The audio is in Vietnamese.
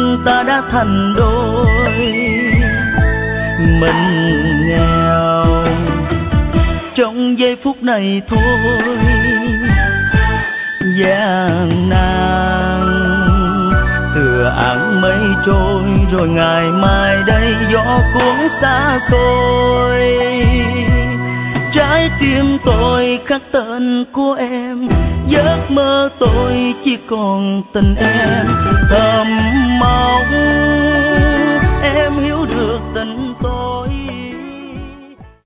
ta đã thành đôi. Mình nghèo trong giây phút này thôi, gian nan tựa áng mây trôi, rồi ngày mai đây gió cuốn xa xôi. Trái tim tôi khắc tên của em, giấc mơ tôi chỉ còn tình em thầm mong